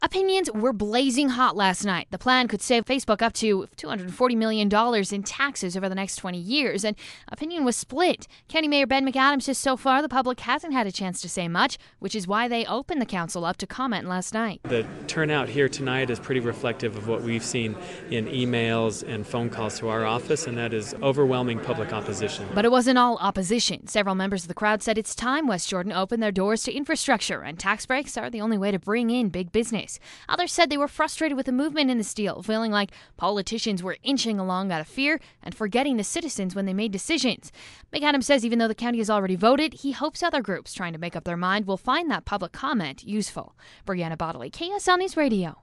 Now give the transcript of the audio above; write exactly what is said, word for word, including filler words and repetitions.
Opinions were blazing hot last night. The plan could save Facebook up to two hundred forty million dollars in taxes over the next twenty years, and opinion was split. County Mayor Ben McAdam says so far the public hasn't had a chance to say much, which is why they opened the council up to comment last night. The turnout here tonight is pretty reflective of what we've seen in emails and phone calls to our office, and that is overwhelming public opposition. But it wasn't all opposition. Several members of the crowd said it's time West Jordan opened their doors to infrastructure, and tax breaks are the only way to bring in big business. Others said they were frustrated with the movement in this deal, feeling like politicians were inching along out of fear and forgetting the citizens when they made decisions. McAdam says even though the county has already voted, he hopes other groups trying to make up their mind will find that public comment useful. Brianna Bodley, K S L News Radio.